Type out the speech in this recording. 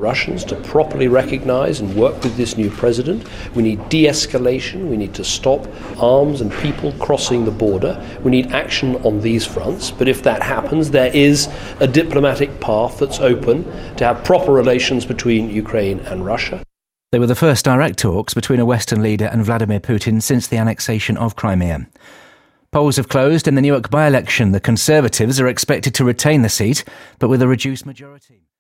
Russians to properly recognise and work with this new president. We need de-escalation. We need to stop arms and people crossing the border. We need action on these fronts. But if that happens, there is a diplomatic path that's open to have proper relations between Ukraine and Russia. They were the first direct talks between a Western leader and Vladimir Putin since the annexation of Crimea. Polls have closed in the Newark by-election. The Conservatives are expected to retain the seat, but with a reduced majority.